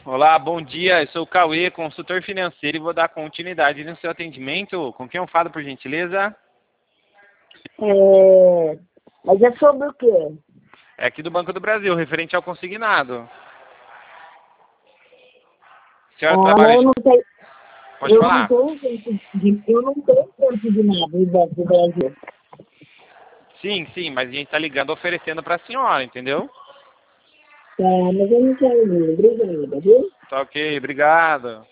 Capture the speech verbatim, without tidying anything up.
Olá, bom dia. Eu sou o Cauê, consultor financeiro, e vou dar continuidade no seu atendimento. Com quem eu falo, por gentileza? É, mas é sobre o quê? É aqui do Banco do Brasil, referente ao consignado. A senhora Ah, trabalha... eu não tenho, Pode eu não falar? tenho tempo de, eu não tenho tempo de nada no Banco do Brasil. Sim, sim, mas a gente está ligando oferecendo para a senhora, entendeu? Tá, mas eu não quero ir. Obrigada, viu? Tá ok, obrigado.